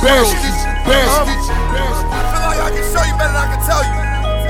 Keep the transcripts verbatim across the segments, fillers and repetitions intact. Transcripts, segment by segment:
best, best. I feel like I can show you better than I can tell you.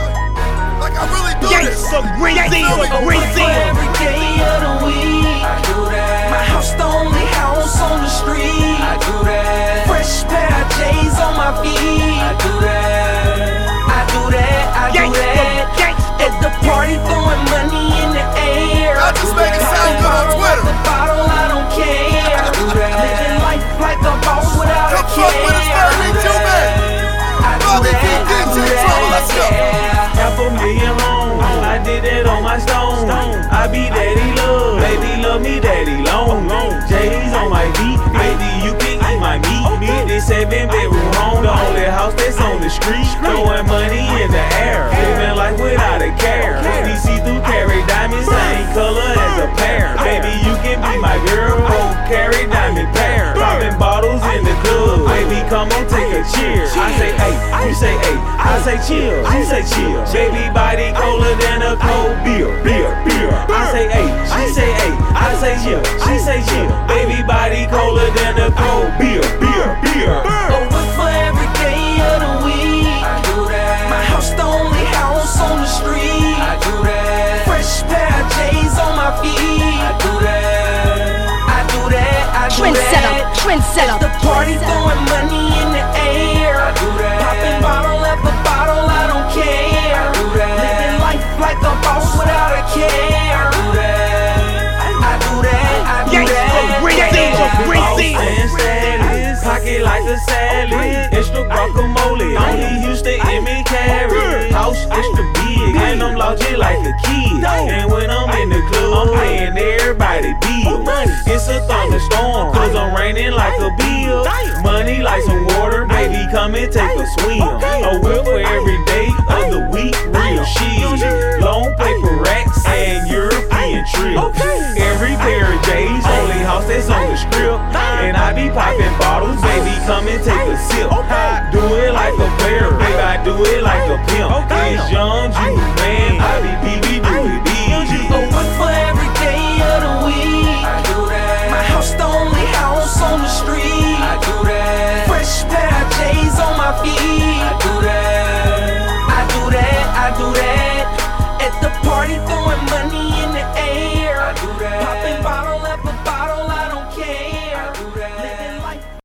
Like I really do this. Some great deal, great deal. Every day of the week, I do that. My house the only house on the street. I do that. Fresh pair of J's on my feet. I do that. I do that. I do that. At the party, throwing money in the air. I just make it sound good on Twitter. The bottle, I don't care. I do that. Living life like a boss without a care. Come fuck with us, baby, too, man. Bobby P, D J Trouble, let's go. Half a million home, I did that on my stone. I be daddy love, baby love me daddy long. J's on my beat, baby you can eat my meat. Me this seven bedroom home, the only house that's on the street. Throwing money in the air, living life without a care. These see-through carry diamonds, same color as a pair. Baby you can be my girl, both carry diamond pair. Popping bottles in the club, baby come on take a cheer. I say hey, you say hey, I say chill, you say chill. Baby body colder than a cold beer, beer, beer. I say hey, she say hey, I say chill, she say chill. Baby body colder than a cold beer, beer, beer. A whip for every day of the week. I do that. My house the only house on the street. I do that. Fresh pair of J's on my feet. I do that. I do that. I do Trend that. setup, trend setup. The party throwing money in the air. I do that. Popping bottle after bottle, I don't care. I do that. Living life like a boss without a care. I do that. I do that. I do that. Great deal, great deal. Pocket like a salad, extra guacamole. Only Houston, M and carry. House extra big, and I'm logic like a kid. And when I'm in the club, I'm paying everybody bills. It's a thunderstorm, cause I'm raining like a bill. Money like some water, baby, come and take a swim. A whip for every day of the week, real shit. Long paper racks and European trips. Every pair of J's, only house that's on the strip. And I be popping bottles, baby, come and take a sip. Do it like a player, baby, I do it